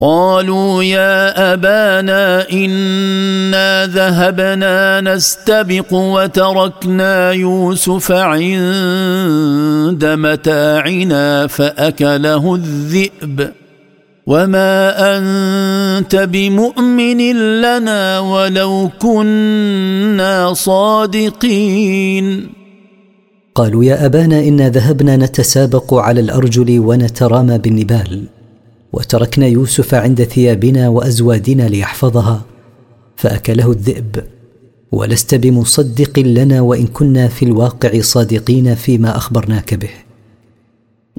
قالوا يا أبانا إنا ذهبنا نستبق وتركنا يوسف عند متاعنا فأكله الذئب وما أنت بمؤمن لنا ولو كنا صادقين. قالوا يا أبانا إنا ذهبنا نتسابق على الأرجل ونترامى بالنبال وتركنا يوسف عند ثيابنا وأزوادنا ليحفظها فأكله الذئب ولست بمصدق لنا وإن كنا في الواقع صادقين فيما أخبرناك به.